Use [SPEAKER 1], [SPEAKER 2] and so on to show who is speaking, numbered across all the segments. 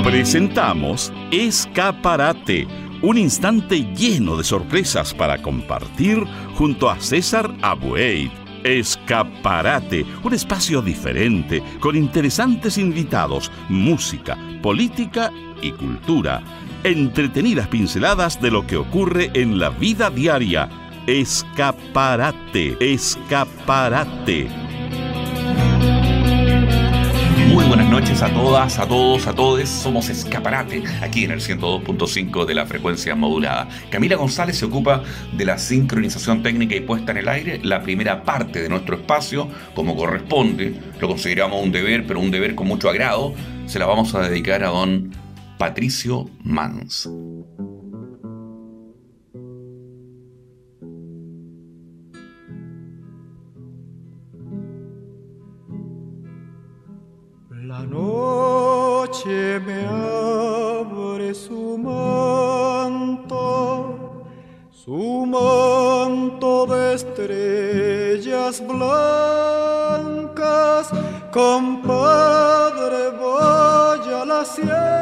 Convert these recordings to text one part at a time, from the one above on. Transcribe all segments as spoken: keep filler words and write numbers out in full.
[SPEAKER 1] Presentamos Escaparate, un instante lleno de sorpresas para compartir junto a César Abueit. Escaparate, un espacio diferente, con interesantes invitados, música, política y cultura. Entretenidas pinceladas de lo que ocurre en la vida diaria. Escaparate, escaparate.
[SPEAKER 2] Muy buenas noches a todas, a todos, a todes. Somos Escaparate, aquí en el ciento dos punto cinco de la frecuencia modulada. Camila González se ocupa de la sincronización técnica y puesta en el aire. La primera parte de nuestro espacio, como corresponde, lo consideramos un deber, pero un deber con mucho agrado, se la vamos a dedicar a don Patricio Mans.
[SPEAKER 3] La noche me abre su manto, su manto de estrellas blancas. Compadre, voy a la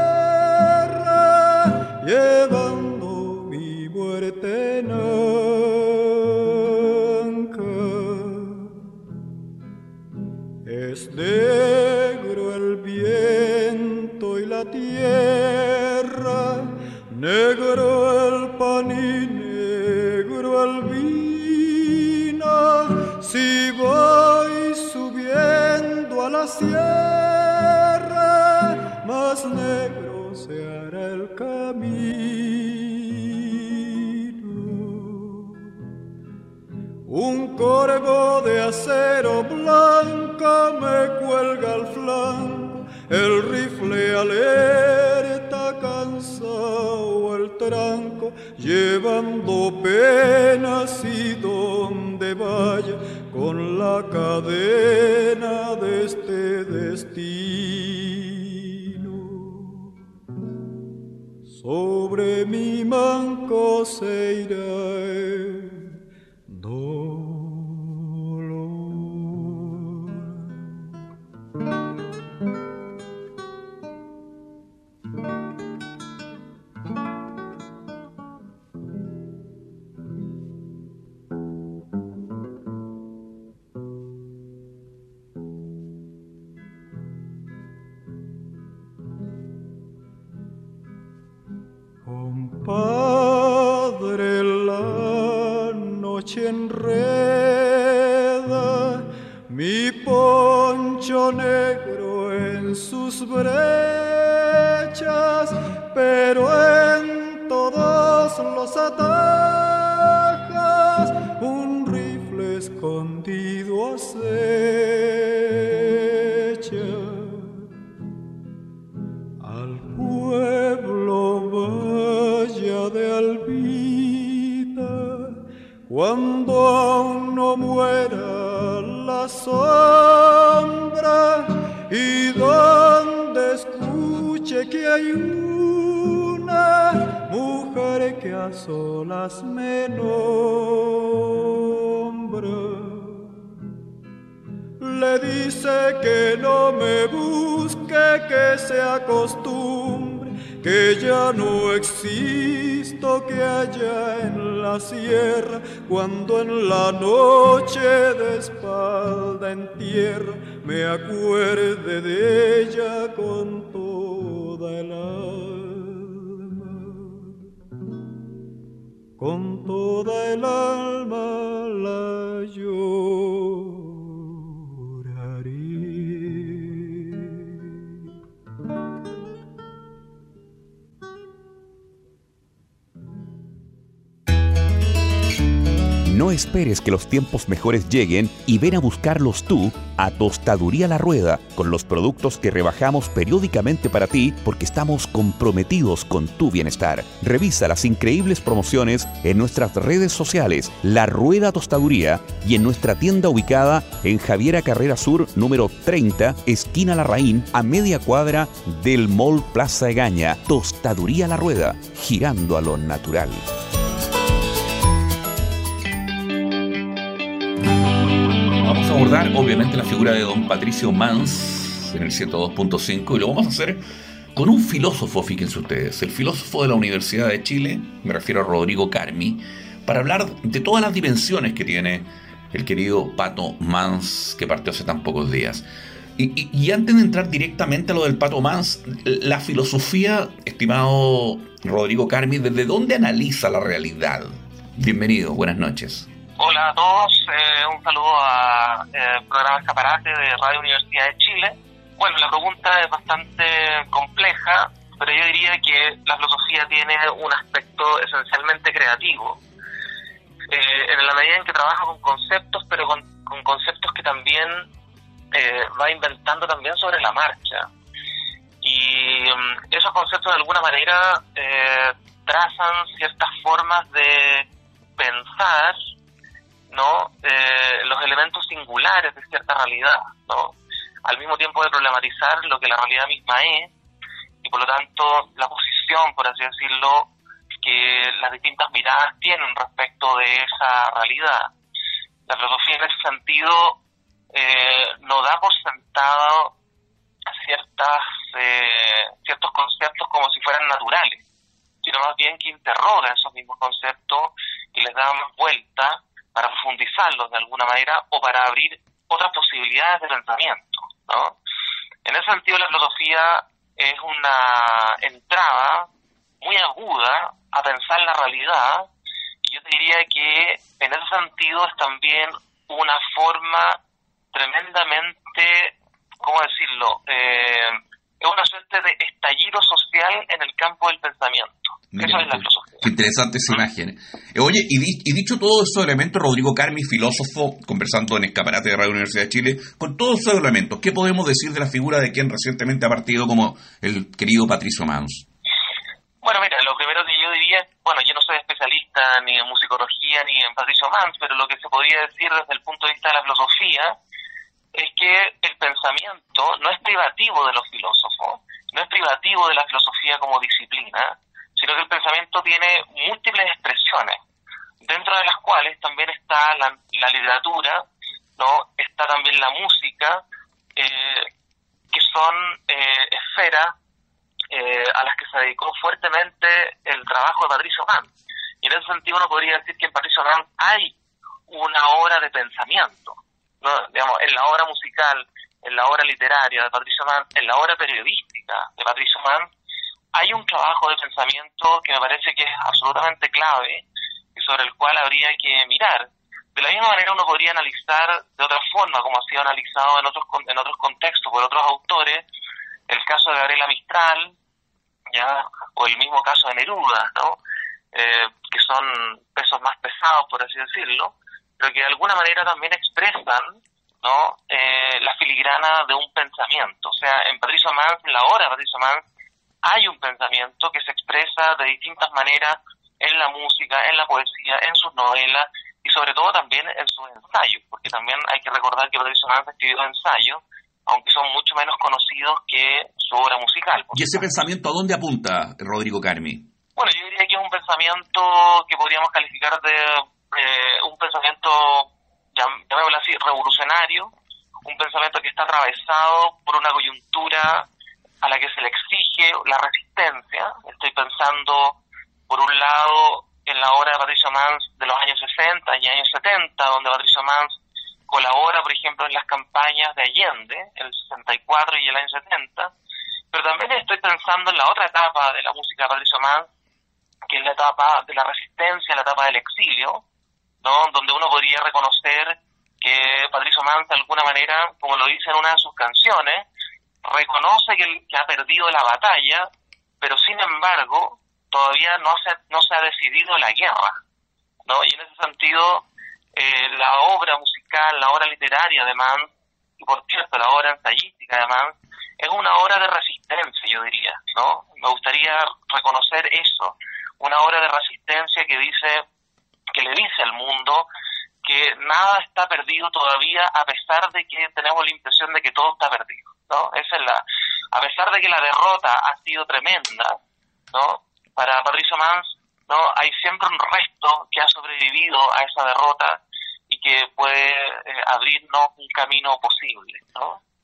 [SPEAKER 3] sierra, llevando mi muerte en anca. Es negro el viento y la tierra, negro el pan y negro el vino. Si voy subiendo a la sierra, más negro se hará el camino. Un corvo de acero blanco me cuelga al flanco, el rifle alerta, cansado el tranco, llevando penas y donde vaya, con la cadena de este destino. Sobre mi manco se irá el dolor. Compadre, la noche enreda mi poncho negro en sus brechas, pero en todos los atajas un rifle escondido acecha. Al pueblo vaya de Albita, cuando aún no muera la sombra, y donde escuche que hay una mujer que a solas me nombra, le dice que no me busque, que se acostumbre, que ya no existo, que allá en la sierra, cuando en la noche de espalda en tierra me acuerde de ella con toda el alma, con toda el alma la lloraré.
[SPEAKER 2] No esperes que los tiempos mejores lleguen y ven a buscarlos tú a Tostaduría La Rueda, con los productos que rebajamos periódicamente para ti porque estamos comprometidos con tu bienestar. Revisa las increíbles promociones en nuestras redes sociales, La Rueda Tostaduría, y en nuestra tienda ubicada en Javiera Carrera Sur, número treinta, esquina Larraín, a media cuadra del Mall Plaza Egaña. Tostaduría La Rueda, girando a lo natural. Vamos a abordar obviamente la figura de don Patricio Mans en el ciento dos punto cinco, y lo vamos a hacer
[SPEAKER 4] con un filósofo, fíjense ustedes, el filósofo de la Universidad de Chile, me refiero a Rodrigo Carmi, para hablar de todas las dimensiones que tiene el querido Pato Mans, que partió hace tan pocos días. Y, y, y antes de entrar directamente a lo del Pato Mans, la filosofía, estimado Rodrigo Carmi, ¿desde dónde analiza la realidad? Bienvenido, buenas noches.
[SPEAKER 5] Hola a todos, eh, un saludo al eh, programa Escaparate de Radio Universidad de Chile. Bueno, la pregunta es bastante compleja, pero yo diría que la filosofía tiene un aspecto esencialmente creativo, eh, en la medida en que trabaja con conceptos, pero con, con conceptos que también eh, va inventando también sobre la marcha. Y um, esos conceptos de alguna manera eh, trazan ciertas formas de pensar, ¿no? Eh, los elementos singulares de cierta realidad, ¿no? Al mismo tiempo de problematizar lo que la realidad misma es, y por lo tanto la posición, por así decirlo, que las distintas miradas tienen respecto de esa realidad. La filosofía en ese sentido eh, no da por sentado ciertas eh, ciertos conceptos como si fueran naturales, sino más bien que interroga esos mismos conceptos y les da más vuelta para profundizarlos de alguna manera o para abrir otras posibilidades de pensamiento, ¿no? En ese sentido, la filosofía es una entrada muy aguda a pensar la realidad, y yo te diría que en ese sentido es también una forma tremendamente, ¿cómo decirlo?, eh, es una suerte de estallido social en el campo del pensamiento. Mira, eso es la filosofía.
[SPEAKER 4] Qué interesante esa imagen. Eh, oye, y, di, y dicho todos esos elementos, Rodrigo Carmi, filósofo, conversando en Escaparate de Radio Universidad de Chile, con todos esos elementos, ¿qué podemos decir de la figura de quien recientemente ha partido como el querido Patricio Mans?
[SPEAKER 5] Bueno, mira, lo primero que yo diría, bueno, yo no soy especialista ni en musicología ni en Patricio Mans, pero lo que se podría decir desde el punto de vista de la filosofía es que el pensamiento no es privativo de los filósofos, no es privativo de la filosofía como disciplina, sino que el pensamiento tiene múltiples expresiones, dentro de las cuales también está la, la literatura, ¿no? Está también la música, eh, que son eh, esferas eh, a las que se dedicó fuertemente el trabajo de Patricio Mans. Y en ese sentido uno podría decir que en Patricio Mans hay una obra de pensamiento, ¿no? Digamos, en la obra musical, en la obra literaria de Patricio Mans, en la obra periodística de Patricio Mans, hay un trabajo de pensamiento que me parece que es absolutamente clave y sobre el cual habría que mirar. De la misma manera uno podría analizar de otra forma, como ha sido analizado en otros en otros contextos por otros autores, el caso de Gabriela Mistral, ya, o el mismo caso de Neruda, ¿no? Eh, que son pesos más pesados, por así decirlo, pero que de alguna manera también expresan, ¿no? eh, la filigrana de un pensamiento. O sea, en Patricio Mans, en la obra de Patricio Mans, hay un pensamiento que se expresa de distintas maneras en la música, en la poesía, en sus novelas y sobre todo también en sus ensayos, porque también hay que recordar que Patricio Mans escribió ensayos, aunque son mucho menos conocidos que su obra musical.
[SPEAKER 4] ¿Y ese pensamiento a dónde apunta, Rodrigo Carmi?
[SPEAKER 5] Bueno, yo diría que es un pensamiento que podríamos calificar de eh, un pensamiento, llamémoslo así, revolucionario, un pensamiento que está atravesado por una coyuntura a la que se le exige la resistencia. Estoy pensando, por un lado, en la obra de Patricio Mans de los años sesenta y años setenta, donde Patricio Mans colabora, por ejemplo, en las campañas de Allende, el sesenta y cuatro y el año setenta, pero también estoy pensando en la otra etapa de la música de Patricio Mans, que es la etapa de la resistencia, la etapa del exilio, ¿no? Donde uno podría reconocer que Patricio Mans, de alguna manera, como lo dice en una de sus canciones, reconoce que, que ha perdido la batalla, pero sin embargo todavía no se, no se ha decidido la guerra, ¿no? Y en ese sentido eh, la obra musical, la obra literaria de Mans, y por cierto la obra ensayística de Mans, es una obra de resistencia, yo diría, ¿no? Me gustaría reconocer eso, una obra de resistencia que dice, que le dice al mundo que nada está perdido todavía, a pesar de que tenemos la impresión de que todo está perdido, ¿no? Esa es la, a pesar de que la derrota ha sido tremenda, ¿no? Para Patricio Mans, ¿no? Hay siempre un resto que ha sobrevivido a esa derrota y que puede eh, abrirnos un camino posible, ¿no?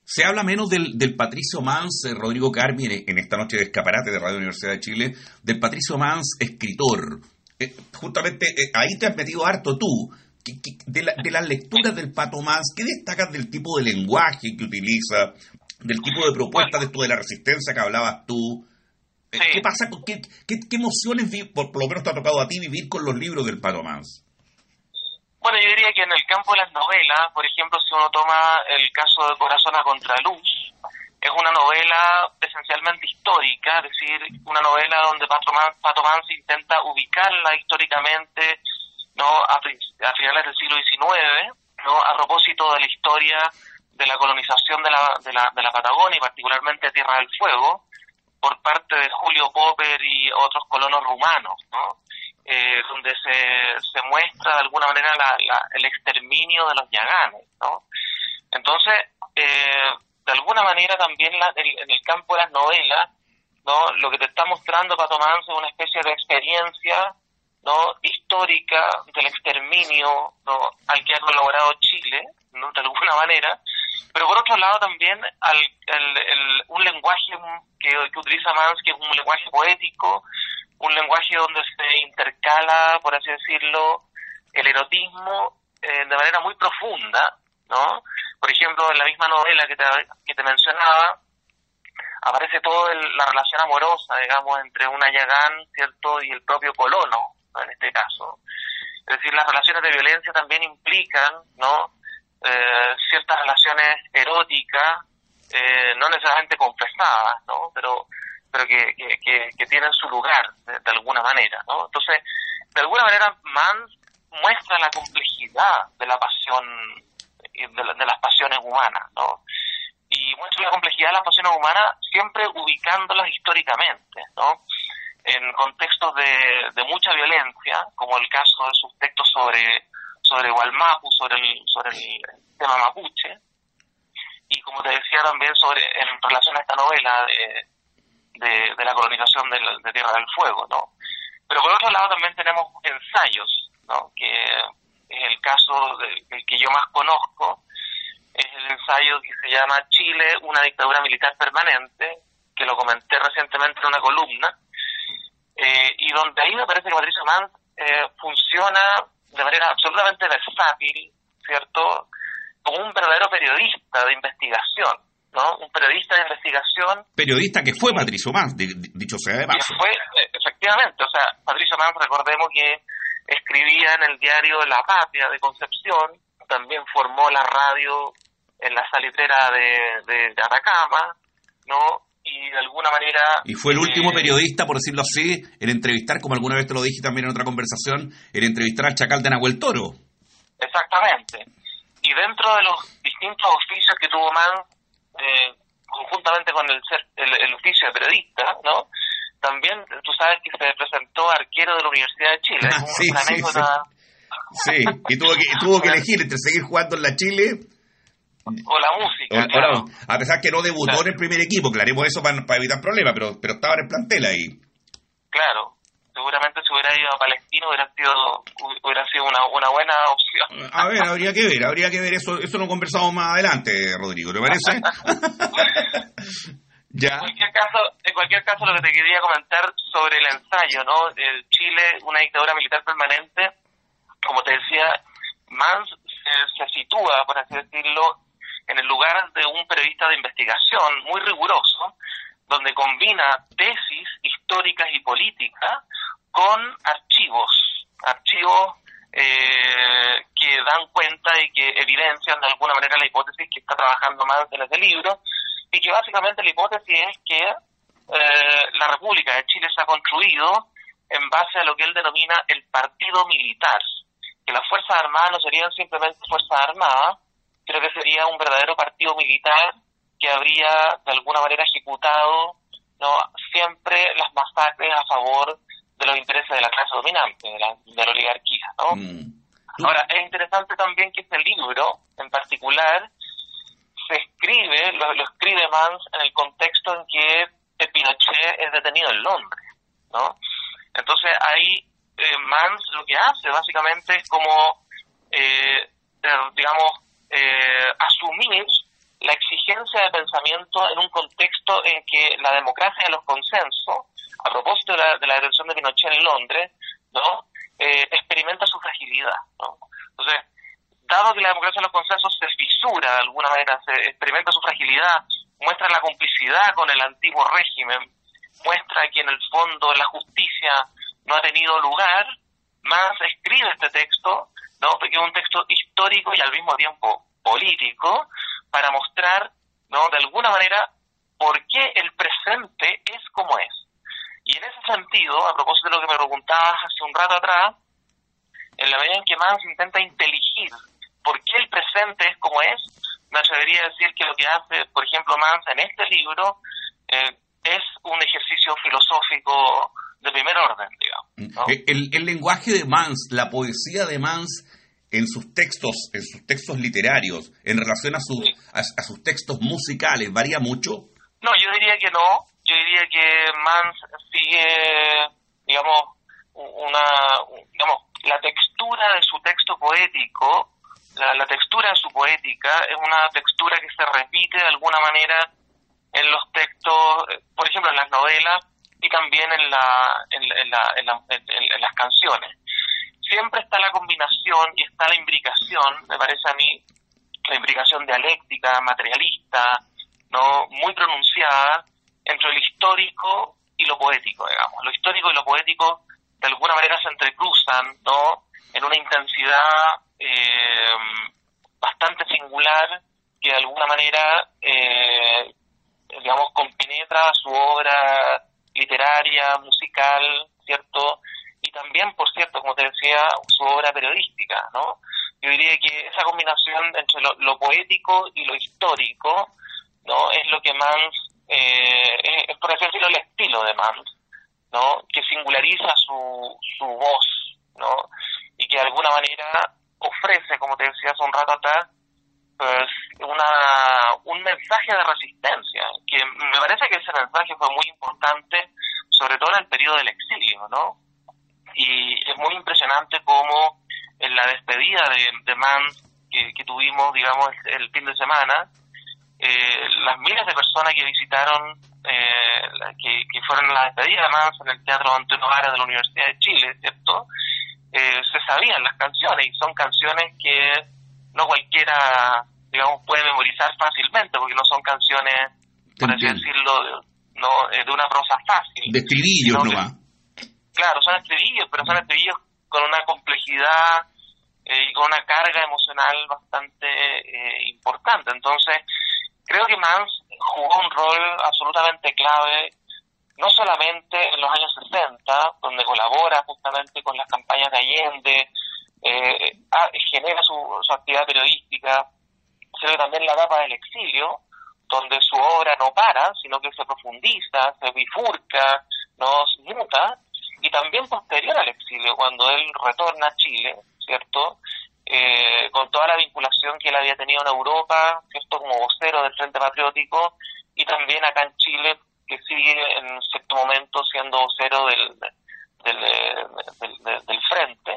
[SPEAKER 4] Se habla menos del, del Patricio Mans, eh, Rodrigo Carmi, en, en esta noche de escaparate de Radio Universidad de Chile, del Patricio Mans, escritor. Eh, justamente eh, ahí te has metido harto tú. Que, que, de, la, de las lecturas del Pato Mans, ¿qué destacas del tipo de lenguaje que utiliza, del tipo de propuesta, de esto de la resistencia que hablabas tú? Eh, sí. ¿Qué pasa? Con, qué, qué, ¿Qué emociones, por, por lo menos te ha tocado a ti vivir con los libros del Pato Mans?
[SPEAKER 5] Bueno, yo diría que en el campo de las novelas, por ejemplo, si uno toma el caso de Corazón a Contraluz, es una novela esencialmente histórica, es decir, una novela donde Pato Mans, Pato Mans intenta ubicarla históricamente, ¿no?, a, a finales del siglo diecinueve, ¿no?, a propósito de la historia de la colonización de la, de la, de la Patagonia y particularmente de Tierra del Fuego por parte de Julio Popper y otros colonos rumanos, ¿no?, eh, donde se, se muestra de alguna manera la, la, el exterminio de los yaganes, ¿no? Entonces, eh, de alguna manera también la, el, en el campo de las novelas, ¿no?, lo que te está mostrando Pato Mans es una especie de experiencia, ¿no?, histórica del exterminio, ¿no?, al que ha colaborado Chile, ¿no?, de alguna manera, pero por otro lado también al, el, el, un lenguaje que, que utiliza Mans, que es un lenguaje poético, un lenguaje donde se intercala, por así decirlo, el erotismo eh, de manera muy profunda, ¿no? Por ejemplo, en la misma novela que te, que te mencionaba, aparece toda la relación amorosa, digamos, entre una yagán, ¿cierto?, y el propio colono, ¿no?, en este caso. Es decir, las relaciones de violencia también implican, ¿no?, eh, ciertas relaciones eróticas, eh, no necesariamente confesadas, ¿no?, pero pero que, que, que, que tienen su lugar de, de alguna manera, ¿no? Entonces, de alguna manera, Mans muestra la complejidad de la pasión, de, la, de las pasiones humanas, ¿no? Y muestra la complejidad de las pasiones humanas siempre ubicándolas históricamente, ¿no?, en contextos de, de mucha violencia, como el caso de sus textos sobre sobre Gualmapu, sobre el sobre el tema mapuche, y como te decía también sobre en relación a esta novela de De, de la colonización de, de Tierra del Fuego, ¿no? Pero por otro lado también tenemos ensayos, ¿no?, que es el caso del que yo más conozco, es el ensayo que se llama Chile, una dictadura militar permanente, que lo comenté recientemente en una columna, eh, y donde ahí me parece que Patricio Mans eh, funciona de manera absolutamente versátil, ¿cierto?, como un verdadero periodista de investigación, ¿no? Un periodista de investigación.
[SPEAKER 4] Periodista que fue Patricio Mans, dicho sea de paso.
[SPEAKER 5] Fue, efectivamente, o sea, Patricio Mans, recordemos que escribía en el diario La Patria de Concepción, también formó la radio en la salitrera de, de, de Atacama, ¿no? Y de alguna manera...
[SPEAKER 4] Y fue el eh, último periodista, por decirlo así, en entrevistar, como alguna vez te lo dije también en otra conversación, en entrevistar al chacal de Nahuel Toro.
[SPEAKER 5] Exactamente. Y dentro de los distintos oficios que tuvo Mans, Eh, conjuntamente con el, ser, el el oficio de periodista, ¿no?, también tú sabes que se presentó arquero de la Universidad de Chile.
[SPEAKER 4] Ah, sí, una sí, anécdota... sí, sí, y tuvo que, tuvo que elegir entre seguir jugando en la Chile
[SPEAKER 5] o la música,
[SPEAKER 4] o,
[SPEAKER 5] claro.
[SPEAKER 4] o la, a pesar que no debutó, claro, en el primer equipo, aclaremos eso para, para evitar problemas, pero pero estaba en el plantel ahí.
[SPEAKER 5] Claro, seguramente si hubiera ido a Palestino hubiera sido hubiera sido una, una buena opción.
[SPEAKER 4] A ver, habría que ver, habría que ver eso, eso lo conversamos más adelante, Rodrigo, ¿te parece? Ya.
[SPEAKER 5] En cualquier caso, en cualquier caso lo que te quería comentar sobre el ensayo, ¿no? El Chile, una dictadura militar permanente, como te decía, Mans se, se sitúa, por así decirlo, en el lugar de un periodista de investigación muy riguroso, donde combina tesis históricas y políticas con archivos, archivos eh, que dan cuenta y que evidencian de alguna manera la hipótesis que está trabajando Mans en ese libro, y que básicamente la hipótesis es que eh, la República de Chile se ha construido en base a lo que él denomina el partido militar, que las Fuerzas Armadas no serían simplemente Fuerzas Armadas, sino que sería un verdadero partido militar que habría de alguna manera ejecutado, ¿no?, siempre las masacres a favor de los intereses de la clase dominante, de la, de la oligarquía, ¿no? Mm. Ahora, es interesante también que este libro, en particular, se escribe, lo, lo escribe Mans en el contexto en que Pinochet es detenido en Londres, ¿no? Entonces ahí eh, Mans lo que hace básicamente es como, eh, eh, digamos, eh, asumir la exigencia de pensamiento en un contexto en que la democracia de los consensos, a propósito de la, de la detención de Pinochet en Londres, ¿no? Eh, experimenta su fragilidad, ¿no? Entonces, dado que la democracia de los consensos se fisura de alguna manera, se experimenta su fragilidad, muestra la complicidad con el antiguo régimen, muestra que en el fondo la justicia no ha tenido lugar, Mans escribe este texto, ¿no? Porque es un texto histórico y al mismo tiempo político, para mostrar, ¿no?, de alguna manera, por qué el presente es como es. Y en ese sentido, a propósito de lo que me preguntabas hace un rato atrás, en la medida en que Mans intenta inteligir por qué el presente es como es, me atrevería a decir que lo que hace, por ejemplo, Mans en este libro, eh, es un ejercicio filosófico de primer orden, digamos, ¿no?
[SPEAKER 4] El, el lenguaje de Mans, la poesía de Mans en sus textos, en sus textos literarios, en relación a sus, sí. a, a sus textos musicales, ¿varía mucho?
[SPEAKER 5] No, yo diría que no. Yo diría que Mans sigue, digamos, una, digamos, la textura de su texto poético, la, la textura de su poética es una textura que se repite de alguna manera en los textos, por ejemplo, en las novelas y también en la, en, en, la, en, la, en, en las canciones. Siempre está la combinación y está la imbricación, me parece a mí, la imbricación dialéctica, materialista, ¿no?, muy pronunciada entre lo histórico y lo poético, digamos. Lo histórico y lo poético de alguna manera se entrecruzan, ¿no?, en una intensidad eh, bastante singular que de alguna manera, eh, digamos, compenetra su obra literaria, musical, ¿cierto?, y también, por cierto, como te decía, su obra periodística, ¿no? Yo diría que esa combinación entre lo, lo poético y lo histórico, ¿no?, es lo que Mans, eh, es, es por así decirlo, el estilo de Mans, ¿no?, que singulariza su, su voz, ¿no?, y que de alguna manera ofrece, como te decía hace un rato atrás, pues una un mensaje de resistencia, que me parece que ese mensaje fue muy importante, sobre todo en el periodo del exilio, ¿no? Y es muy impresionante cómo en la despedida de, de Mans que, que tuvimos, digamos, el, el fin de semana, eh, las miles de personas que visitaron, eh, que, que fueron a la despedida de Mans en el Teatro Antonio Vara de la Universidad de Chile, ¿cierto?, eh, se sabían las canciones, y son canciones que no cualquiera, digamos, puede memorizar fácilmente, porque no son canciones, por así decirlo, no, de una prosa fácil.
[SPEAKER 4] De estribillos nomás.
[SPEAKER 5] Claro, son estribillos, pero son estribillos con una complejidad eh, y con una carga emocional bastante eh, importante. Entonces, creo que Mans jugó un rol absolutamente clave, no solamente en los años sesenta, donde colabora justamente con las campañas de Allende, eh, genera su, su actividad periodística, sino también en la etapa del exilio, donde su obra no para, sino que se profundiza, se bifurca, no muta, y también posterior al exilio, cuando él retorna a Chile, ¿cierto?, eh, con toda la vinculación que él había tenido en Europa, ¿cierto?, como vocero del Frente Patriótico, y también acá en Chile, que sigue en cierto momento siendo vocero del, del, del, del, del Frente,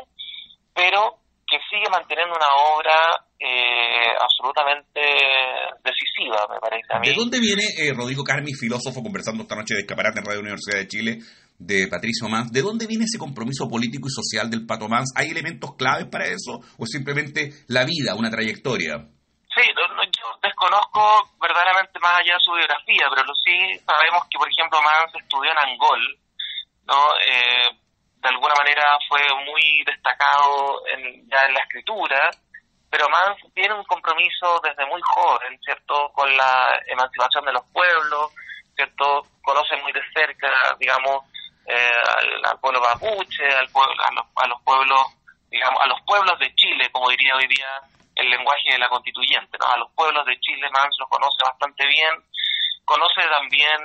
[SPEAKER 5] pero que sigue manteniendo una obra eh, absolutamente decisiva, me parece a mí.
[SPEAKER 4] ¿De dónde viene eh, Rodrigo Carmi, filósofo, conversando esta noche de Escaparate en Radio Universidad de Chile, de Patricio Mans? ¿De dónde viene ese compromiso político y social del Pato Mans? ¿Hay elementos claves para eso o es simplemente la vida, una trayectoria?
[SPEAKER 5] Sí, no, no, yo desconozco verdaderamente más allá de su biografía, pero lo sí sabemos que, por ejemplo, Mans estudió en Angol, ¿no? Eh, de alguna manera fue muy destacado en, ya en la escritura, pero Mans tiene un compromiso desde muy joven, ¿cierto?, con la emancipación de los pueblos, ¿cierto?, conoce muy de cerca, digamos, eh, al, al pueblo mapuche, al pueblo, a, los, a los pueblos, digamos, a los pueblos de Chile, como diría hoy día el lenguaje de la constituyente, ¿no? A los pueblos de Chile Mans los conoce bastante bien, conoce también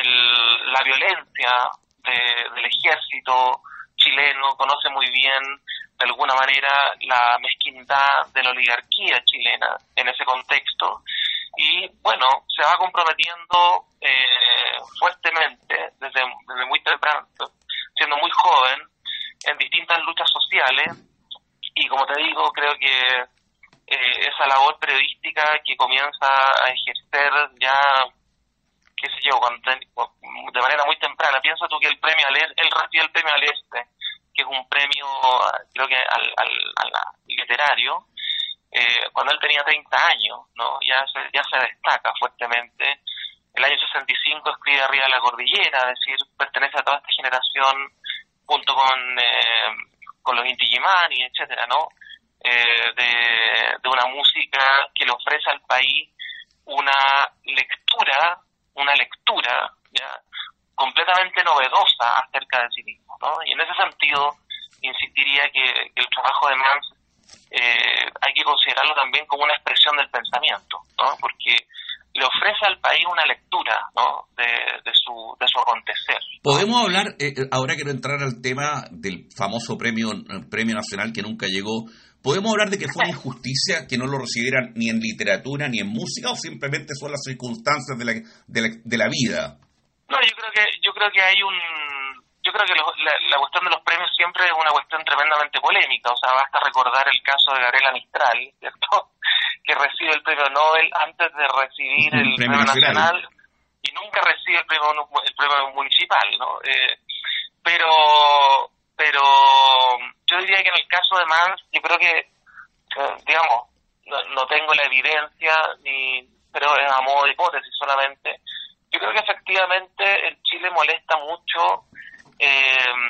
[SPEAKER 5] el, la violencia de, del ejército chileno, conoce muy bien de alguna manera la mezquindad de la oligarquía chilena en ese contexto, y bueno, se va comprometiendo eh, fuertemente desde, desde muy temprano, siendo muy joven, en distintas luchas sociales, y como te digo, creo que eh, esa labor periodística que comienza a ejercer ya, qué sé yo, cuando, de manera muy temprana. Piensa tú que el premio al él recibe el premio al Este, que es un premio, creo que al, al, al literario, eh, cuando él tenía treinta años, ¿no? Ya se, ya se destaca fuertemente. El año sesenta y cinco escribe Arriba de la Cordillera, es decir, pertenece a toda esta generación junto con, eh, con los Inti Illimani, etcétera, ¿no? Eh, de, de una música que le ofrece al país una lectura, una lectura, ¿ya?, completamente novedosa acerca de sí mismo, ¿no? Y en ese sentido, insistiría que, que el trabajo de Mans eh, hay que considerarlo también como una expresión del pensamiento, ¿no? Porque le ofrece al país una lectura, ¿no?, de, de su de su acontecer.
[SPEAKER 4] Podemos hablar, eh, ahora quiero entrar al tema del famoso premio premio nacional que nunca llegó. ¿Podemos hablar de que fue una injusticia que no lo recibieran ni en literatura ni en música, o simplemente son las circunstancias de la de la, de la vida?
[SPEAKER 5] No, yo creo que yo creo que hay un yo creo que lo, la, la cuestión de los premios siempre es una cuestión tremendamente polémica. O sea, basta recordar el caso de Gabriela Mistral, ¿cierto?, que recibe el premio Nobel antes de recibir el, el premio, premio nacional, nacional y nunca recibe el premio el premio municipal, ¿no? Eh, pero pero yo diría que en el caso de Mans, yo creo que eh, digamos no, no tengo la evidencia ni pero es a modo de hipótesis solamente. Yo creo que efectivamente en Chile molesta mucho eh,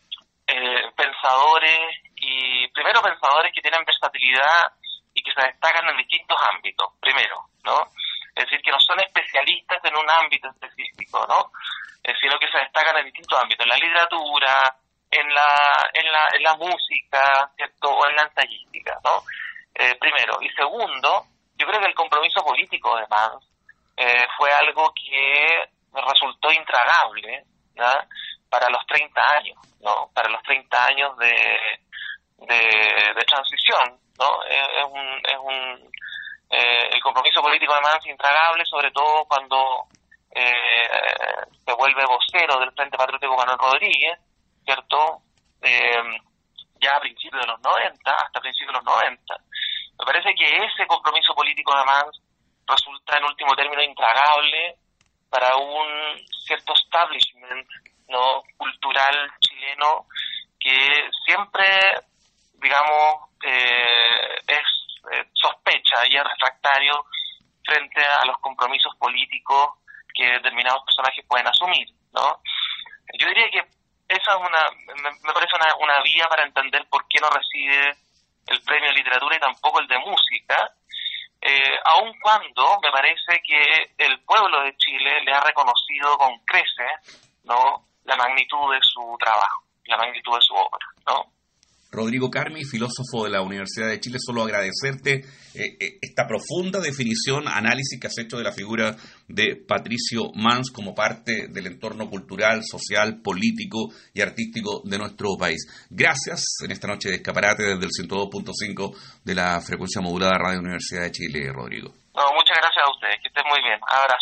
[SPEAKER 5] eh, pensadores y primero pensadores que tienen versatilidad y que se destacan en distintos ámbitos, primero, ¿no? Es decir, que no son especialistas en un ámbito específico, ¿no? Eh, sino que se destacan en distintos ámbitos, en la literatura, en la en la, en la música, ¿cierto?, o en la ensayística, ¿no? Eh, primero. Y segundo, yo creo que el compromiso político de Mans eh, fue algo que resultó intragable, ¿no?, para los treinta años, ¿no? Para los treinta años de, de, de transición, ¿no? Es, es un, es un eh, el compromiso político de Mans intragable, sobre todo cuando eh, se vuelve vocero del Frente Patriótico Manuel Rodríguez, ¿cierto? Eh, ya a principios de los noventa, hasta principios de los noventa. Me parece que ese compromiso político de Mans resulta en último término intragable para un cierto establishment, ¿no?, cultural chileno que siempre, digamos, eh, es eh, sospecha y es refractario frente a los compromisos políticos que determinados personajes pueden asumir, ¿no? Yo diría que esa es una, me, me parece una, una vía para entender por qué no recibe el premio de literatura y tampoco el de música, eh, aun cuando me parece que el pueblo de Chile le ha reconocido con creces, ¿no?, la magnitud de su trabajo, la magnitud de su obra, ¿no?
[SPEAKER 4] Rodrigo Carmi, filósofo de la Universidad de Chile, solo agradecerte eh, eh, esta profunda definición, análisis que has hecho de la figura de Patricio Mans como parte del entorno cultural, social, político y artístico de nuestro país. Gracias en esta noche de Escaparate desde el ciento dos punto cinco de la frecuencia modulada Radio Universidad de Chile, Rodrigo.
[SPEAKER 5] No, muchas gracias a ustedes, que estén muy bien.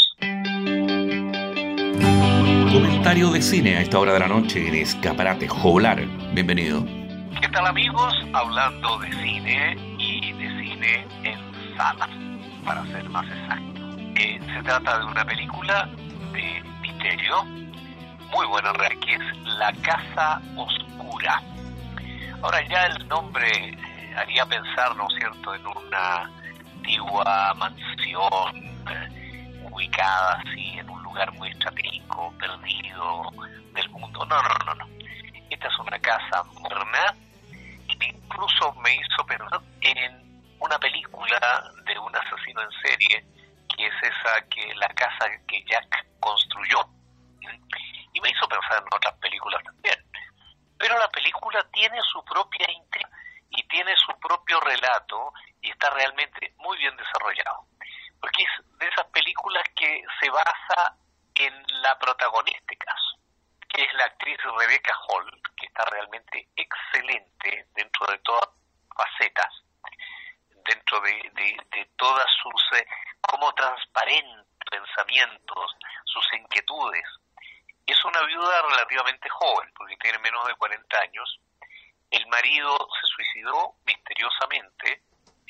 [SPEAKER 5] Abrazo.
[SPEAKER 4] Comentario de cine a esta hora de la noche en Escaparate. Joblar, bienvenido.
[SPEAKER 6] ¿Qué tal, amigos? Hablando de cine y de cine en salas, para ser más exacto. Eh, se trata de una película de misterio muy buena, que es La Casa Oscura. Ahora, ya el nombre eh, haría pensar, ¿no es cierto?, en una antigua mansión eh, ubicada así en un lugar muy estratégico, perdido del mundo. No, no, no, no. Esta es una casa moderna. Incluso me hizo pensar en una película de un asesino en serie, que es esa que la casa que Jack construyó, y me hizo pensar en otras películas también. Pero la película tiene su propia intriga y tiene su propio relato y está realmente muy bien desarrollado, porque es de esas películas que se basa en la protagonista, caso que es la actriz Rebecca Hall, que está realmente excelente dentro de todas las facetas, dentro de, de, de todas sus, eh, como transparentes pensamientos, sus inquietudes. Es una viuda relativamente joven, porque tiene menos de cuarenta años. El marido se suicidó misteriosamente, eh,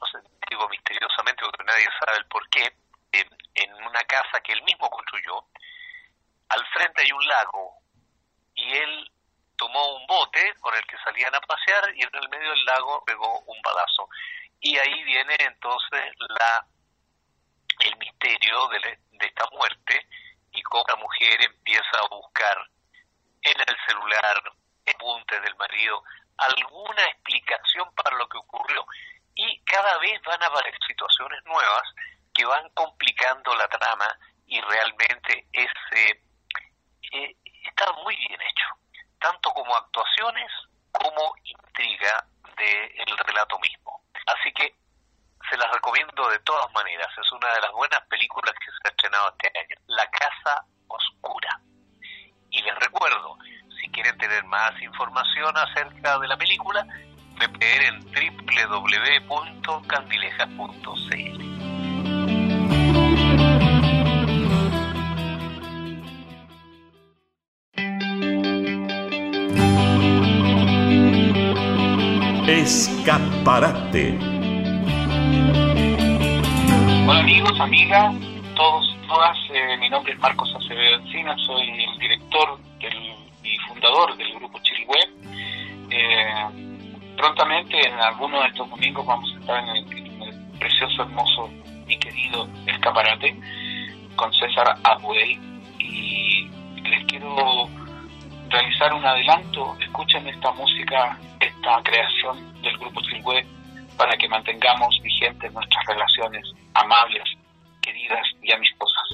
[SPEAKER 6] no sé, digo misteriosamente porque nadie sabe el por qué, en, en una casa que él mismo construyó, al frente hay un lago, y él tomó un bote con el que salían a pasear y en el medio del lago pegó un balazo. Y ahí viene entonces la el misterio de, le, de esta muerte, y cómo la mujer empieza a buscar en el celular, en apuntes del marido, alguna explicación para lo que ocurrió. Y cada vez van a aparecer situaciones nuevas que van complicando la trama, y realmente ese eh, está muy bien hecho, tanto como actuaciones como intriga del relato mismo. Así que se las recomiendo de todas maneras. Es una de las buenas películas que se ha estrenado este año, La Casa Oscura. Y les recuerdo, si quieren tener más información acerca de la película, me pueden ver en doble u doble u doble u punto candilejas punto c l.
[SPEAKER 1] Escaparate.
[SPEAKER 7] Hola amigos, amigas, todos, todas, eh, mi nombre es Marcos Acevedo Encina, soy el director del, y fundador del grupo Chilweb. Eh, prontamente, en alguno de estos domingos, vamos a estar en el, en el precioso, hermoso y querido Escaparate con César Abuey, y les quiero realizar un adelanto. Escuchen esta música, esta creación del grupo Chilweb, para que mantengamos vigentes nuestras relaciones amables, queridas y amistosas.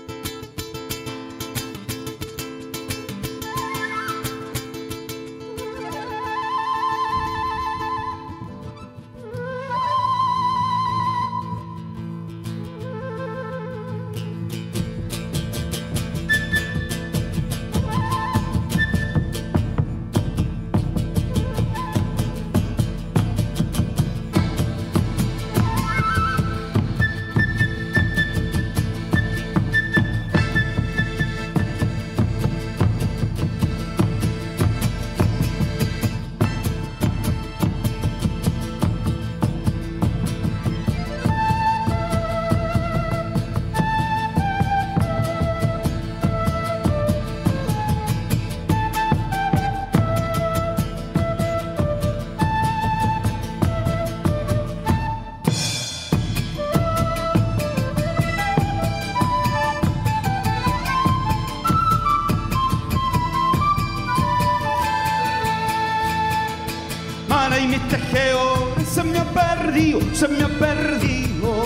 [SPEAKER 3] Y mi tejeo se me ha perdido, se me ha perdido.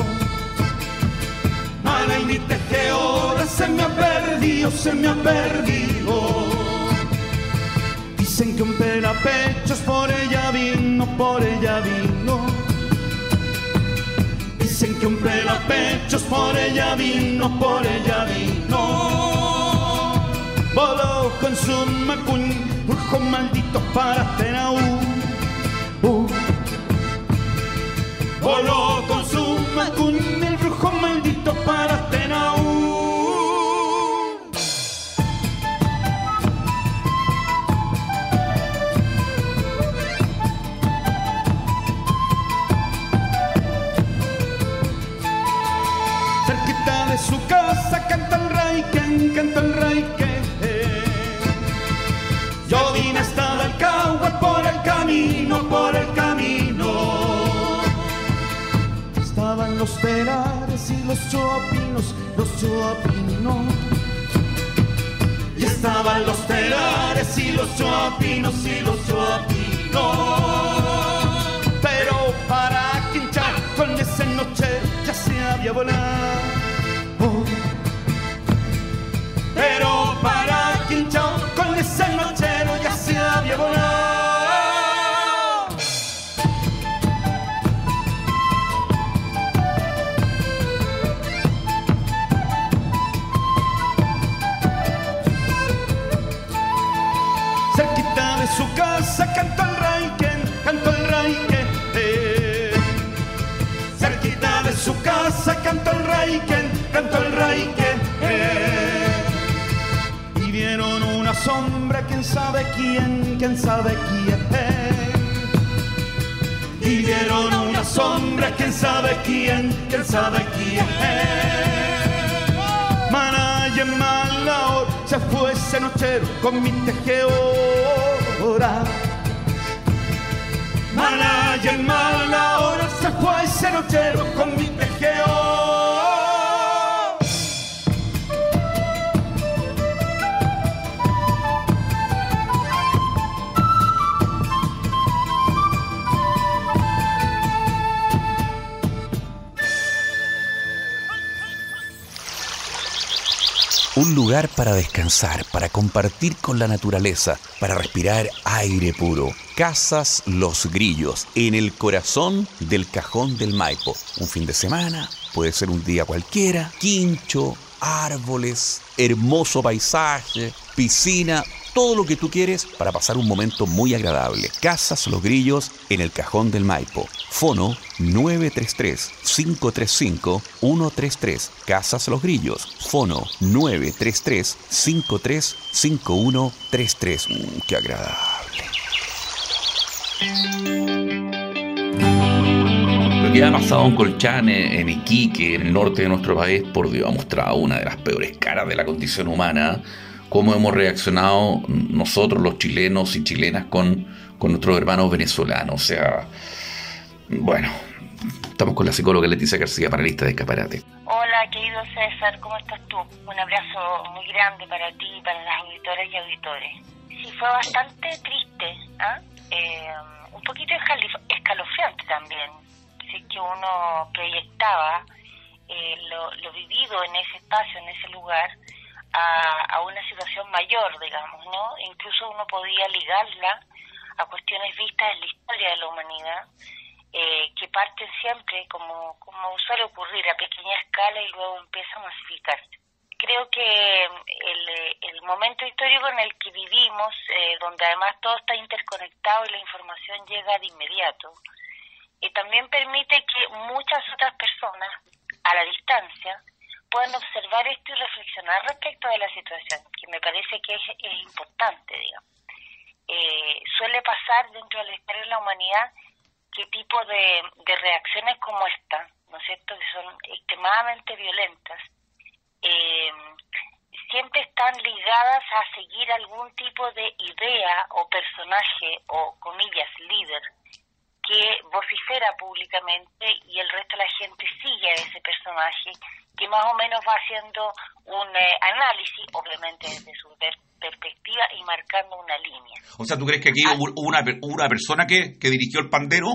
[SPEAKER 3] Mala y mi tejeo se me ha perdido, se me ha perdido. Dicen que un pelapechos por ella vino, por ella vino. Dicen que un pelapechos por ella vino, por ella vino. Voló con su macuñ, brujo maldito para Tenaú. Uh. Voló con su macuñ, el brujo maldito para Tenaú. Cerquita de su casa canta el raiken, canta el raiken. Yo vine hasta el Alcagüe por el camino, por el camino. Estaban los telares y los choapinos, los choapinos. Y estaban los telares y los choapinos y los choapinos. Pero para quinchar con esa noche ya se había volado. Pero para quinchar con ese nochero ya se había volado. Cerquita de su casa cantó el raiken, cantó el raiken. Eh. Cerquita de su casa cantó el raiken, cantó el raiken. Eh. Y vieron una sombra, quién sabe quién, quién sabe quién. Y vieron una hombres, quién sabe quién, quién sabe quién. Manaya Malaor se fue ese nochero con mi tejedora. Manaya Malaor se fue ese nochero con mi tejedora.
[SPEAKER 2] Un lugar para descansar, para compartir con la naturaleza, para respirar aire puro. Casas Los Grillos, en el corazón del Cajón del Maipo. Un fin de semana, puede ser un día cualquiera, quincho, árboles, hermoso paisaje, piscina, todo lo que tú quieres para pasar un momento muy agradable. Casas Los Grillos, en el Cajón del Maipo. Fono nueve tres tres, cinco tres cinco, uno tres tres. Casas Los Grillos. Fono nueve tres tres, cinco tres cinco, uno tres tres. Mm, ¡Qué agradable!
[SPEAKER 4] Lo que ha pasado en Colchane, en Iquique, en el norte de nuestro país, por Dios, ha mostrado una de las peores caras de la condición humana. Cómo hemos reaccionado nosotros los chilenos y chilenas con, con nuestros hermanos venezolanos. O sea, bueno, estamos con la psicóloga Leticia García, panelista de Escaparate.
[SPEAKER 8] Hola, querido César, ¿cómo estás tú? Un abrazo muy grande para ti y para las auditoras y auditores. Sí, fue bastante triste, ¿eh? Eh, un poquito escalofriante también. Sí, que uno proyectaba eh, lo, lo vivido en ese espacio, en ese lugar, A, a una situación mayor, digamos, ¿no? Incluso uno podía ligarla a cuestiones vistas en la historia de la humanidad, eh, que parten siempre, como, como suele ocurrir, a pequeña escala y luego empieza a masificarse. Creo que el, el momento histórico en el que vivimos, eh, donde además todo está interconectado y la información llega de inmediato, eh, también permite que muchas otras personas, a la distancia, puedan observar esto y reflexionar respecto de la situación, que me parece que es, es importante, digamos. Eh, suele pasar dentro de la historia de la humanidad que tipo de, de reacciones como esta, ¿no es cierto?, que son extremadamente violentas, eh, siempre están ligadas a seguir algún tipo de idea o personaje o, comillas, líder, que vocifera públicamente y el resto de la gente sigue a ese personaje que más o menos va haciendo un eh, análisis, obviamente desde su per- perspectiva y marcando una línea.
[SPEAKER 4] O sea, ¿tú crees que aquí ah. hubo una, una persona que, que dirigió el pandero?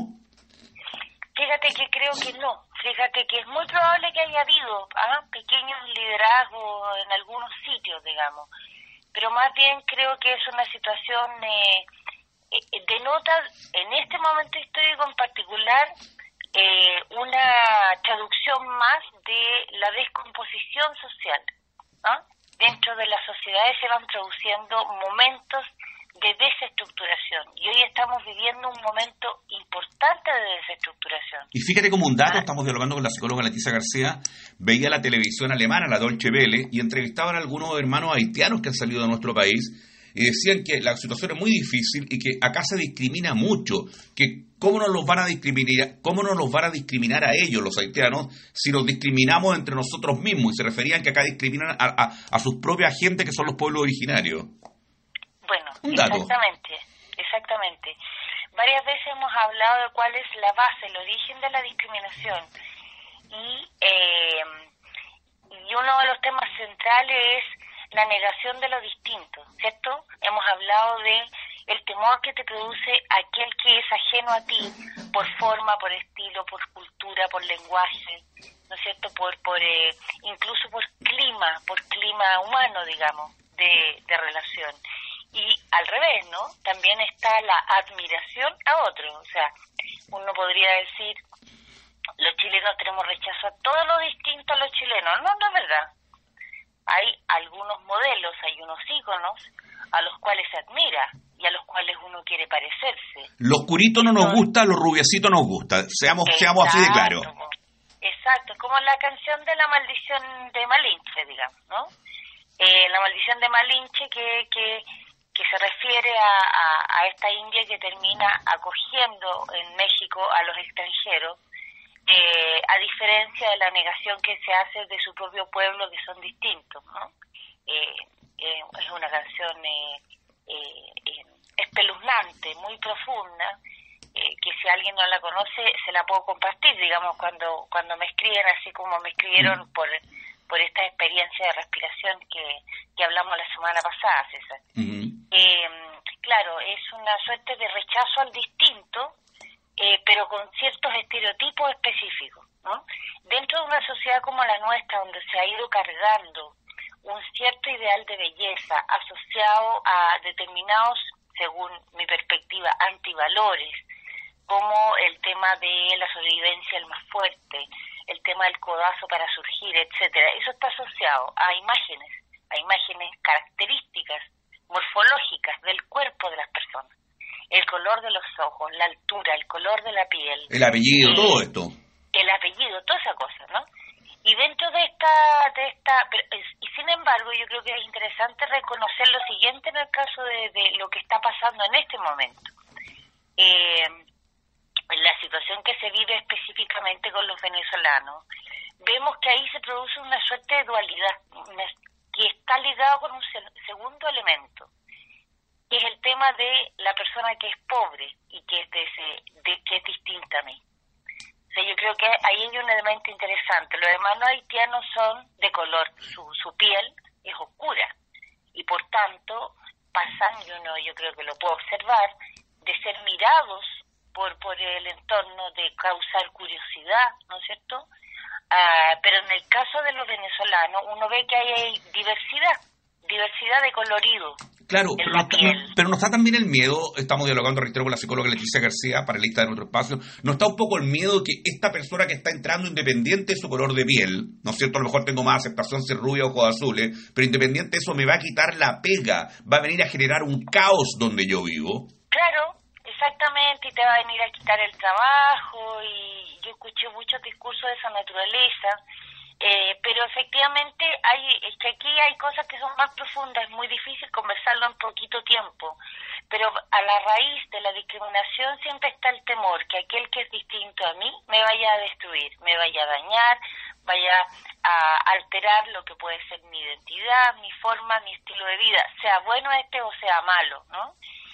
[SPEAKER 8] Fíjate que creo que no. Fíjate que es muy probable que haya habido ¿ah? pequeños liderazgos en algunos sitios, digamos. Pero más bien creo que es una situación... Eh, eh, denota en este momento histórico en particular eh, una traducción más de la descomposición social, ¿no? Dentro de las sociedades se van produciendo momentos de desestructuración y hoy estamos viviendo un momento importante de desestructuración.
[SPEAKER 4] Y fíjate como un dato, ah. estamos dialogando con la psicóloga Leticia García, veía la televisión alemana, la Deutsche Welle, y entrevistaban a algunos hermanos haitianos que han salido de nuestro país y decían que la situación es muy difícil y que acá se discrimina mucho, que cómo nos los van a discriminar, cómo nos los van a discriminar a ellos, los haitianos, si nos discriminamos entre nosotros mismos, y se referían que acá discriminan a, a, a sus propias gentes que son los pueblos originarios.
[SPEAKER 8] Bueno,
[SPEAKER 4] Un dato.
[SPEAKER 8] exactamente, exactamente. Varias veces hemos hablado de cuál es la base, el origen de la discriminación y, eh, y uno de los temas centrales es la negación de lo distinto, ¿cierto? Hemos hablado de el temor que te produce aquel que es ajeno a ti por forma, por estilo, por cultura, por lenguaje, ¿no es cierto? Por, por eh, incluso por clima, por clima humano, digamos, de, de relación. Y al revés, ¿no? También está la admiración a otro. O sea, uno podría decir, los chilenos tenemos rechazo a todo lo distinto a los chilenos. No, no es verdad. Hay algunos modelos, hay unos íconos a los cuales se admira y a los cuales uno quiere parecerse.
[SPEAKER 4] Los curitos no nos gusta, los rubiecitos nos gusta. Seamos, seamos así de claro.
[SPEAKER 8] Exacto, como la canción de la maldición de Malinche, digamos, ¿no? Eh, la maldición de Malinche que... que que se refiere a, a, a esta India que termina acogiendo en México a los extranjeros eh, a diferencia de la negación que se hace de su propio pueblo, que son distintos, ¿no? Eh, eh, es una canción eh, eh, eh, espeluznante, muy profunda, eh, que si alguien no la conoce se la puedo compartir, digamos, cuando cuando me escriben, así como me escribieron por por esta experiencia de respiración que, que hablamos la semana pasada, César. Uh-huh. Eh, claro, es una suerte de rechazo al distinto, eh, pero con ciertos estereotipos específicos, ¿no? Dentro de una sociedad como la nuestra, donde se ha ido cargando un cierto ideal de belleza asociado a determinados, según mi perspectiva, antivalores, como el tema de la sobrevivencia del más fuerte, el tema del codazo para surgir, etcétera. Eso está asociado a imágenes, a imágenes características, morfológicas del cuerpo de las personas. El color de los ojos, la altura, el color de la piel.
[SPEAKER 4] El apellido, eh, todo esto.
[SPEAKER 8] El apellido, toda esa cosa, ¿no? Y dentro de esta, de esta, pero, y sin embargo, yo creo que es interesante reconocer lo siguiente en el caso de, de lo que está pasando en este momento. Eh, la situación que se vive específicamente con los venezolanos, vemos que ahí se produce una suerte de dualidad, una, que está ligado con un se, segundo elemento, que es el tema de la persona que es pobre y que es, de ese, de, que es distinta a mí. O sea, yo creo que ahí hay un elemento interesante. Los hermanos haitianos son de color, su, su piel es oscura y por tanto pasan, y uno yo creo que lo puedo observar, de ser mirados por por el entorno, de causar curiosidad, ¿no es cierto? Uh, pero en el caso de los venezolanos uno ve que hay diversidad, diversidad de colorido.
[SPEAKER 4] Claro, pero, no, no, pero nos está también el miedo, estamos dialogando, reitero, con la psicóloga Leticia García, panelista de nuestro espacio, nos está un poco el miedo de que esta persona que está entrando, independiente de su color de piel, ¿no es cierto? A lo mejor tengo más aceptación ser rubia o ojos azules, pero independiente de eso me va a quitar la pega, va a venir a generar un caos donde yo vivo.
[SPEAKER 8] Claro, exactamente, y te va a venir a quitar el trabajo, y yo escuché muchos discursos de esa naturaleza. Eh, pero efectivamente hay, es que aquí hay cosas que son más profundas, es muy difícil conversarlo en poquito tiempo, pero a la raíz de la discriminación siempre está el temor que aquel que es distinto a mí me vaya a destruir, me vaya a dañar, vaya a alterar lo que puede ser mi identidad, mi forma, mi estilo de vida, sea bueno este o sea malo, ¿no?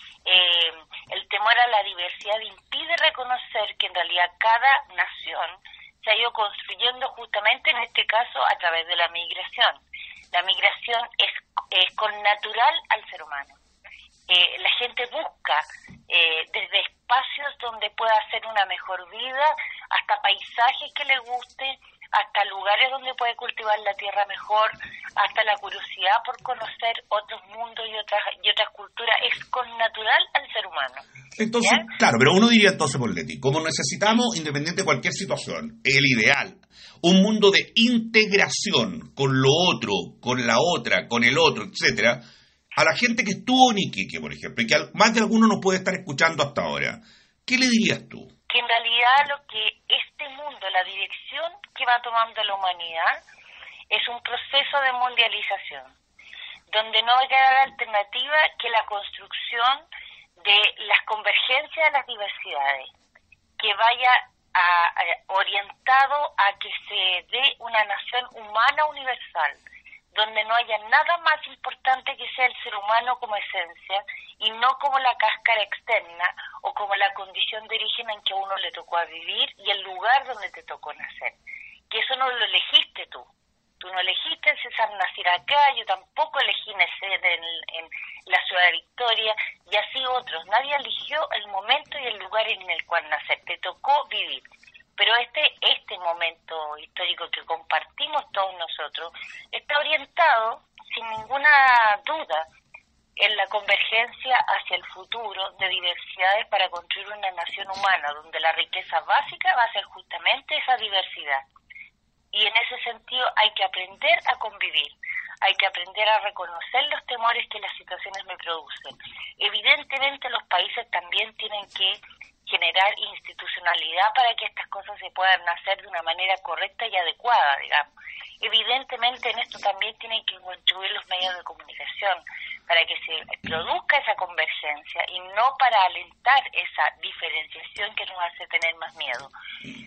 [SPEAKER 8] Eh, el temor a la diversidad impide reconocer que en realidad cada nación se ha ido construyendo justamente en este caso a través de la migración. La migración es, es connatural al ser humano. Eh, la gente busca eh, desde espacios donde pueda hacer una mejor vida, hasta paisajes que le guste, hasta lugares donde puede cultivar la tierra mejor, hasta la curiosidad por conocer otros mundos y otras y otras culturas. Es connatural al ser humano.
[SPEAKER 4] Entonces, ¿ya? Claro, pero uno diría entonces, por Leti, como necesitamos, independiente de cualquier situación, el ideal, un mundo de integración con lo otro, con la otra, con el otro, etcétera, a la gente que estuvo en Iquique, por ejemplo, y que más de alguno nos puede estar escuchando hasta ahora, ¿qué le dirías tú?
[SPEAKER 8] Que en realidad lo que este mundo, la dirección que va tomando la humanidad, es un proceso de mundialización, donde no va a quedar alternativa que la construcción de las convergencias de las diversidades, que vaya a, a, orientado a que se dé una nación humana universal, donde no haya nada más importante que sea el ser humano como esencia y no como la cáscara externa o como la condición de origen en que a uno le tocó a vivir y el lugar donde te tocó nacer. Que eso no lo elegiste tú. Tú no elegiste, César, nacer acá, yo tampoco elegí nacer en, en la ciudad de Victoria, y así otros. Nadie eligió el momento y el lugar en el cual nacer, te tocó vivir. Pero este este momento histórico que compartimos todos nosotros está orientado, sin ninguna duda, en la convergencia hacia el futuro de diversidades para construir una nación humana, donde la riqueza básica va a ser justamente esa diversidad. Y en ese sentido hay que aprender a convivir, hay que aprender a reconocer los temores que las situaciones me producen. Evidentemente los países también tienen que generar institucionalidad para que estas cosas se puedan hacer de una manera correcta y adecuada, digamos. Evidentemente en esto también tienen que contribuir los medios de comunicación para que se produzca esa convergencia y no para alentar esa diferenciación que nos hace tener más miedo.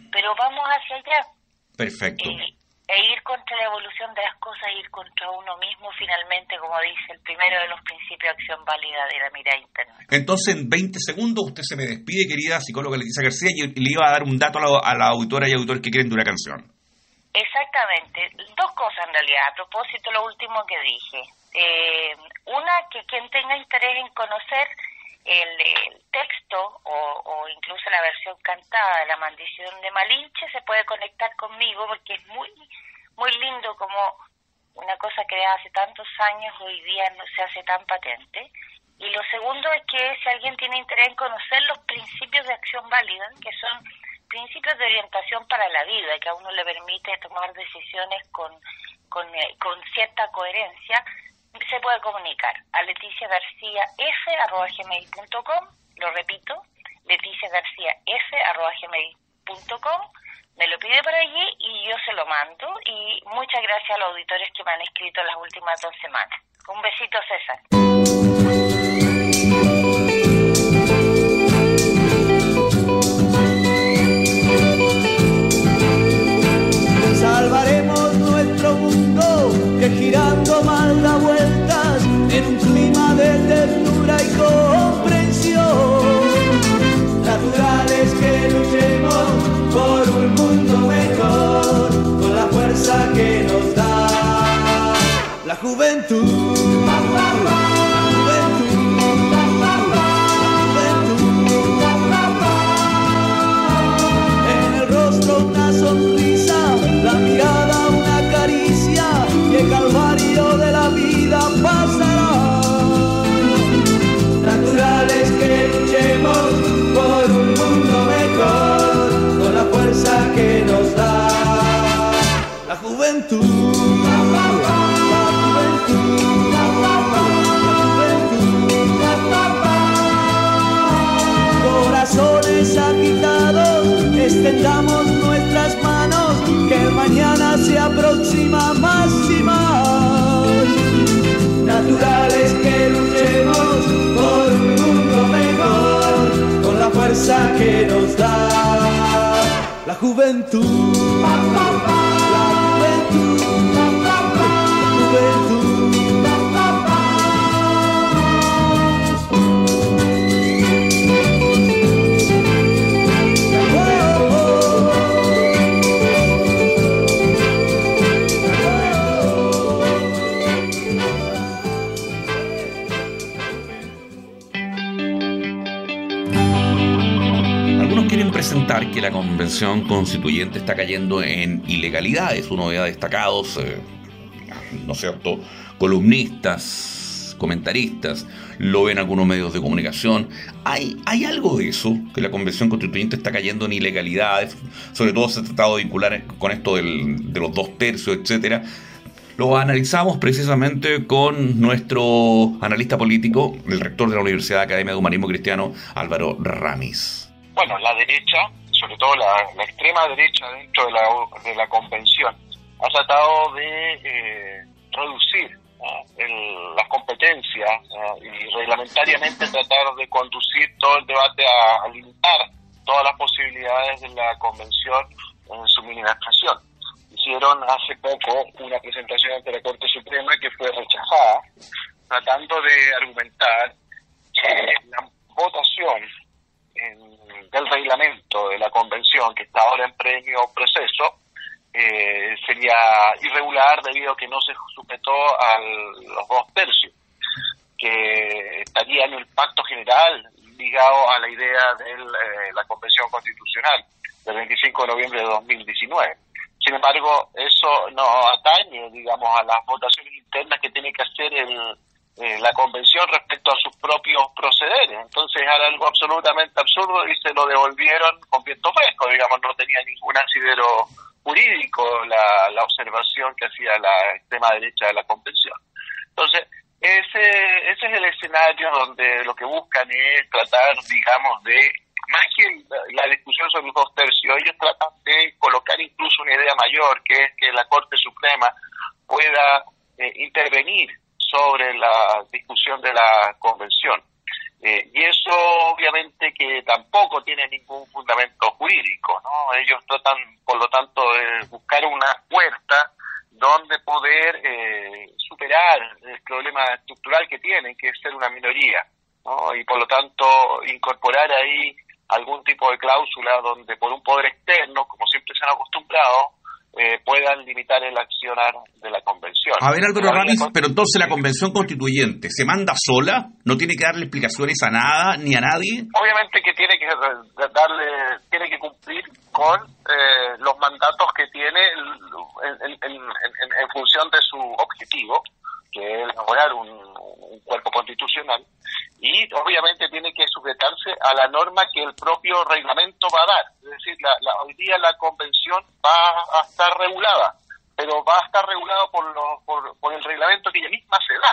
[SPEAKER 8] pero vamos hacia allá.
[SPEAKER 4] Perfecto.
[SPEAKER 8] Eh, e ir contra la evolución de las cosas, ir contra uno mismo, finalmente, como dice el primero de los principios de acción válida de la mirada interna.
[SPEAKER 4] Entonces, en veinte segundos, usted se me despide, querida psicóloga Leticia García, y le iba a dar un dato a la, a la auditora y auditores que quieren de una canción.
[SPEAKER 8] Exactamente. Dos cosas, en realidad, a propósito de lo último que dije. Eh, una, que quien tenga interés en conocer el, el texto o, o incluso la versión cantada de La maldición de Malinche se puede conectar conmigo, porque es muy muy lindo como una cosa creada hace tantos años hoy día no se hace tan patente. Y lo segundo es que si alguien tiene interés en conocer los principios de acción válida, que son principios de orientación para la vida, que a uno le permite tomar decisiones con con, eh, con cierta coherencia, se puede comunicar a leticia garcía f arroba gmail punto com, lo repito, leticia garcía f arroba gmail punto com, me lo pide por allí y yo se lo mando, y muchas gracias a los auditores que me han escrito las últimas dos semanas. Un besito, César.
[SPEAKER 3] Salvaremos nuestro mundo que girando mal da vueltas en un clima de ternura y comprensión. Natural es que luchemos por un mundo mejor con la fuerza que nos da la juventud. La juventud, la juventud. En el rostro una sonrisa, la mirada una caricia, y el calvario de la vida pasará. Natural es que luchemos por un mundo mejor con la fuerza que nos da la juventud. La juventud, la juventud, corazones agitados, extendamos nuestras manos, que el mañana se aproxima más y más. Natural es que luchemos por un mundo mejor con la fuerza que nos da la juventud. La juventud, la juventud.
[SPEAKER 4] Presentar que la Convención Constituyente está cayendo en ilegalidades. Uno ve a destacados, eh, ¿no es cierto?, columnistas, comentaristas, lo ven algunos medios de comunicación. ¿Hay, hay algo de eso, que la Convención Constituyente está cayendo en ilegalidades? Sobre todo se ha tratado de vincular con esto del, de los dos tercios, etcétera. Lo analizamos precisamente con nuestro analista político, el rector de la Universidad Academia de Humanismo Cristiano, Álvaro Ramis.
[SPEAKER 6] Bueno, la derecha, sobre todo la, la extrema derecha dentro de la, de la convención, ha tratado de eh, reducir ¿no? el, las competencias ¿no? y reglamentariamente tratar de conducir todo el debate a, a limitar todas las posibilidades de la convención en su minimización. Hicieron hace poco una presentación ante la Corte Suprema que fue rechazada, tratando de argumentar que la votación en, del reglamento de la convención, que está ahora en premio proceso, eh, sería irregular debido a que no se sujetó a los dos tercios, que estaría en el pacto general ligado a la idea de eh, la convención constitucional del veinticinco de noviembre de dos mil diecinueve. Sin embargo, eso no atañe, digamos, a las votaciones internas que tiene que hacer el Eh, la convención respecto a sus propios procederes. Entonces era algo absolutamente absurdo y se lo devolvieron con viento fresco, digamos, no tenía ningún asidero jurídico la, la observación que hacía la extrema derecha de la convención. Entonces, ese, ese es el escenario donde lo que buscan es tratar, digamos, de, más que la discusión sobre los dos tercios, ellos tratan de colocar incluso una idea mayor, que es que la Corte Suprema pueda eh, intervenir sobre la discusión de la convención. Eh, y eso obviamente que tampoco tiene ningún fundamento jurídico, ¿no? Ellos tratan, por lo tanto, de buscar una puerta donde poder eh, superar el problema estructural que tienen, que es ser una minoría, ¿no? Y por lo tanto incorporar ahí algún tipo de cláusula donde por un poder externo, como siempre se han acostumbrado, eh, puedan limitar el accionar de la convención.
[SPEAKER 4] A ver, Álvaro Ramis,
[SPEAKER 6] con...
[SPEAKER 4] pero entonces la convención constituyente ¿se manda sola? ¿No tiene que darle explicaciones a nada ni a nadie?
[SPEAKER 6] Obviamente que tiene que darle, tiene que cumplir con eh, los mandatos que tiene en, en, en, en función de su objetivo, que es elaborar un, un cuerpo constitucional, y obviamente tiene que sujetarse a la norma que el propio reglamento va a dar. Es decir, la, la, hoy día la convención va a estar regulada, pero va a estar regulado por, lo, por, por el reglamento que ella misma se da.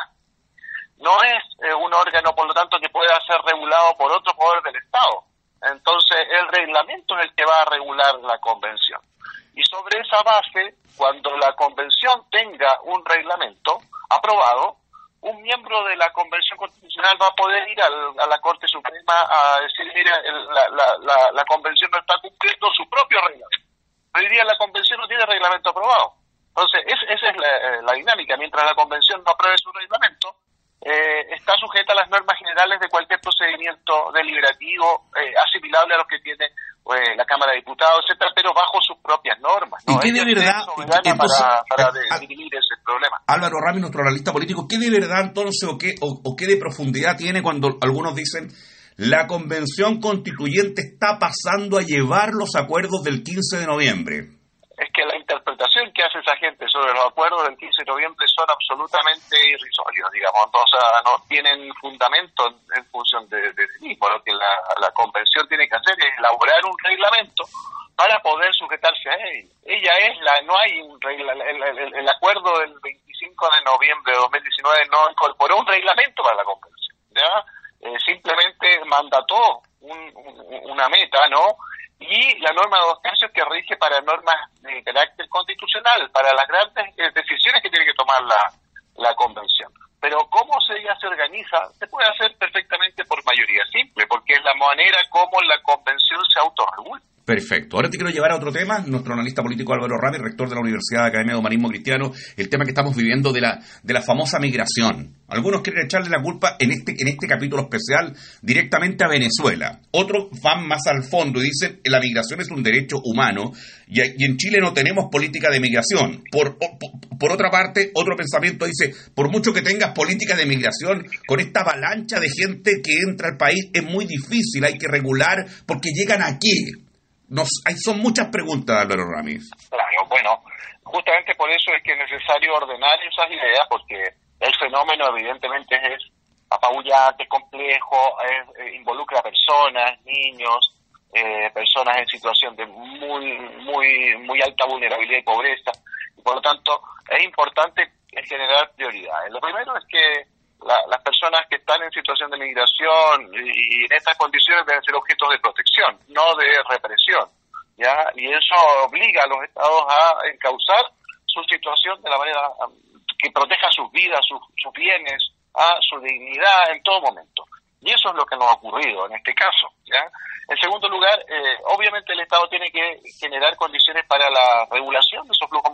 [SPEAKER 6] No es eh, un órgano, por lo tanto, que pueda ser regulado por otro poder del Estado. Entonces, el reglamento es el que va a regular la convención. Y sobre esa base, cuando la convención tenga un reglamento aprobado, un miembro de la Convención Constitucional va a poder ir al, a la Corte Suprema a decir, mira, el, la, la, la, la Convención no está cumpliendo su propio reglamento. Hoy día la Convención no tiene reglamento aprobado. Entonces, es, esa es la, la dinámica. Mientras la Convención no apruebe su reglamento, eh, está sujeta a las normas generales de cualquier procedimiento deliberativo eh, asimilable a los que tiene eh, la Cámara de Diputados, etcétera, pero bajo sus propias normas, ¿no?
[SPEAKER 4] ¿Y qué de verdad?
[SPEAKER 6] Entonces, para, para de, dirimir ese problema.
[SPEAKER 4] Álvaro Ramis, nuestro analista político, ¿qué de verdad entonces o qué, o, o qué de profundidad tiene cuando algunos dicen la Convención Constituyente está pasando a llevar los acuerdos del quince de noviembre?
[SPEAKER 6] Es que la interpretación que hace esa gente sobre los acuerdos del quince de noviembre son absolutamente irrisorios, digamos, o sea, no tienen fundamento en, en función de, de sí mismo. Lo que la, la convención tiene que hacer es elaborar un reglamento para poder sujetarse a él. Ella es la, no hay un regla, el, el, el acuerdo del veinticinco de noviembre de dos mil diecinueve no incorporó un reglamento para la convención, ¿ya? Eh, simplemente mandató un, un, una meta, ¿no? Y la norma de dos tercios que rige para normas de carácter constitucional, para las grandes eh, decisiones que tiene que tomar la, la convención. Pero cómo se, ella se organiza, se puede hacer perfectamente por mayoría simple, porque es la manera como la convención se autorregula.
[SPEAKER 4] Perfecto. Ahora te quiero llevar a otro tema. Nuestro analista político Álvaro Ramis, rector de la Universidad de Academia de Humanismo Cristiano, el tema que estamos viviendo de la de la famosa migración. Algunos quieren echarle la culpa en este en este capítulo especial directamente a Venezuela. Otros van más al fondo y dicen que la migración es un derecho humano y, y en Chile no tenemos política de migración. Por, por, por otra parte, otro pensamiento dice, por mucho que tengas política de migración, con esta avalancha de gente que entra al país es muy difícil, hay que regular porque llegan aquí. Nos, hay, son muchas preguntas, Álvaro Ramis.
[SPEAKER 6] Claro, bueno, justamente por eso es que es necesario ordenar esas ideas, porque el fenómeno evidentemente es apabullante, es complejo, es, eh, involucra a personas, niños, eh, personas en situación de muy muy muy alta vulnerabilidad y pobreza, y por lo tanto es importante generar prioridades. Lo primero es que la, las personas que están en situación de migración y, y en estas condiciones deben ser objetos de protección, no de represión, ¿ya? Y eso obliga a los estados a encauzar su situación de la manera que proteja sus vidas, sus, sus bienes, a su dignidad en todo momento. Y eso es lo que nos ha ocurrido en este caso, ¿ya? En segundo lugar, eh, obviamente el Estado tiene que generar condiciones para la regulación de esos flujos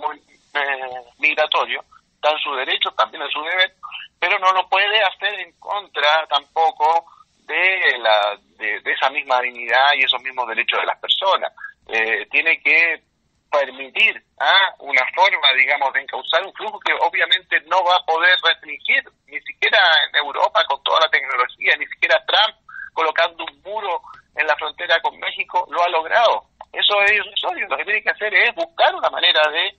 [SPEAKER 6] eh, migratorios, dan su derecho, también es su deber, pero no lo puede hacer en contra tampoco de la de, de esa misma dignidad y esos mismos derechos de las personas. Eh, tiene que permitir ¿ah? una forma, digamos, de encauzar un flujo que obviamente no va a poder restringir, ni siquiera en Europa con toda la tecnología, ni siquiera Trump colocando un muro en la frontera con México lo ha logrado. Eso es irrisorio. Lo que tiene que hacer es buscar una manera de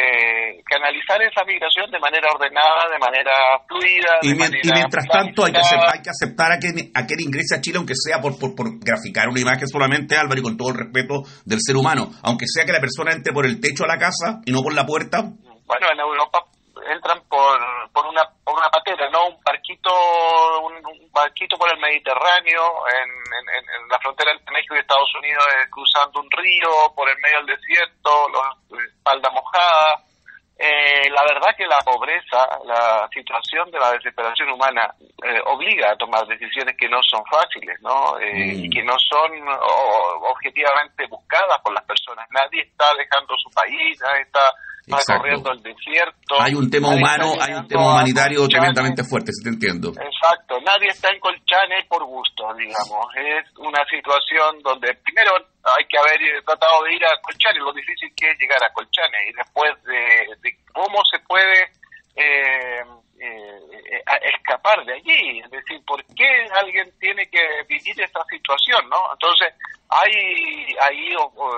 [SPEAKER 6] Eh, canalizar esa migración de manera ordenada, de manera fluida.
[SPEAKER 4] Y,
[SPEAKER 6] de
[SPEAKER 4] mi,
[SPEAKER 6] manera
[SPEAKER 4] y mientras tanto hay que aceptar, hay que aceptar a quien, a quien ingrese a Chile, aunque sea por, por, por graficar una imagen solamente, Álvaro, y con todo el respeto del ser humano, aunque sea que la persona entre por el techo a la casa y no por la puerta.
[SPEAKER 6] Bueno, en Europa entran por por una por una patera, ¿no? Un barquito un, un barquito por el Mediterráneo, en, en, en la frontera entre México y Estados Unidos, eh, cruzando un río por el medio del desierto, los, espalda mojada,
[SPEAKER 7] Eh, la verdad que la pobreza, la situación de la desesperación humana eh, obliga a tomar decisiones que no son fáciles, ¿no? Eh,
[SPEAKER 4] mm.
[SPEAKER 7] y que no son o, objetivamente buscadas por las personas. Nadie está dejando su país, nadie está recorriendo el desierto.
[SPEAKER 4] Hay un tema humano, hay un tema humanitario tremendamente fuerte, si te entiendo.
[SPEAKER 7] Exacto, nadie está en Colchane por gusto, digamos. Es una situación donde primero hay que haber tratado de ir a Colchane, lo difícil que es llegar a Colchane, y después de, de cómo se puede eh, eh, escapar de allí. Es decir, ¿por qué alguien tiene que vivir esta situación, no? Entonces, hay ahí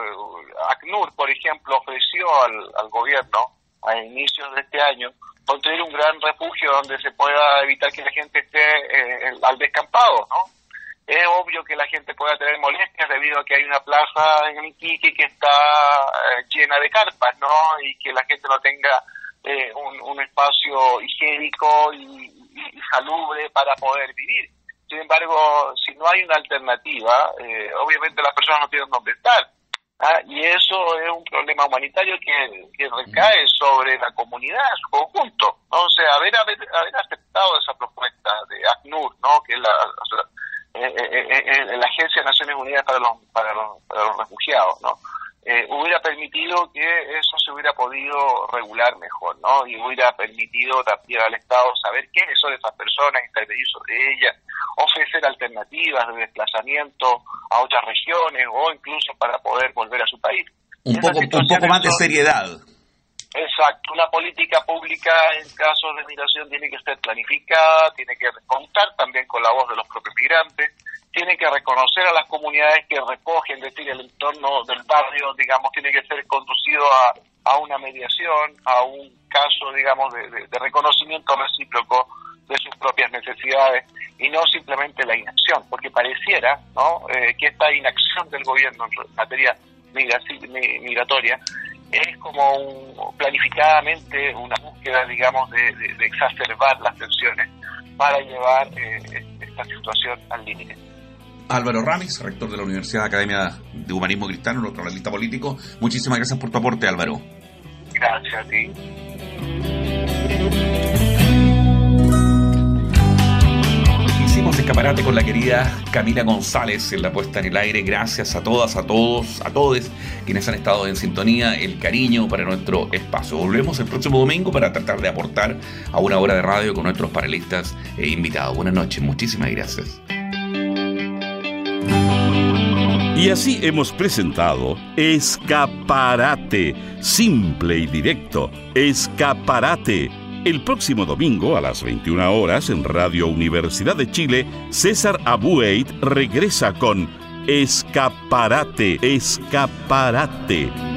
[SPEAKER 7] ACNUR, por ejemplo, ofreció al, al gobierno a inicios de este año construir un gran refugio donde se pueda evitar que la gente esté eh, al descampado, ¿no? Es obvio que la gente pueda tener molestias debido a que hay una plaza en Iquique que está eh, llena de carpas, ¿no? Y que la gente no tenga eh, un, un espacio higiénico y, y salubre para poder vivir. Sin embargo, si no hay una alternativa, eh, obviamente las personas no tienen dónde estar. ¿ah? Y eso es un problema humanitario que, que recae sobre la comunidad en su conjunto. Entonces, haber, haber, haber aceptado esa propuesta de ACNUR, ¿no? Que es la, la, eh, eh, eh, la Agencia de Naciones Unidas para los, para los, para los Refugiados, ¿no? Eh, hubiera permitido que eso se hubiera podido regular mejor, ¿no? Y hubiera permitido también al Estado saber quiénes son esas personas, intervenir sobre ellas, ofrecer alternativas de desplazamiento a otras regiones o incluso para poder volver a su país.
[SPEAKER 4] Un poco, un poco más de seriedad.
[SPEAKER 7] Exacto, una política pública en casos de migración tiene que ser planificada, tiene que contar también con la voz de los propios migrantes, tiene que reconocer a las comunidades que recogen, es decir, el entorno del barrio, digamos, tiene que ser conducido a, a una mediación, a un caso, digamos, de, de, de reconocimiento recíproco de sus propias necesidades y no simplemente la inacción, porque pareciera, ¿no?, eh, que esta inacción del gobierno en materia migratoria es como un, planificadamente una búsqueda, digamos, de, de, de exacerbar las tensiones para llevar eh, esta situación al límite.
[SPEAKER 4] Álvaro Ramis, rector de la Universidad Academia de Humanismo Cristiano, nuestro analista político. Muchísimas gracias por tu aporte, Álvaro.
[SPEAKER 7] Gracias a ti.
[SPEAKER 4] Hicimos escaparate con la querida Camila González en la puesta en el aire. Gracias a todas, a todos, a todos quienes han estado en sintonía, el cariño para nuestro espacio. Volvemos el próximo domingo para tratar de aportar a una hora de radio con nuestros panelistas e invitados. Buenas noches, muchísimas gracias.
[SPEAKER 1] Y así hemos presentado Escaparate, simple y directo, Escaparate. El próximo domingo a las veintiuna horas en Radio Universidad de Chile, César Abueit regresa con Escaparate, Escaparate.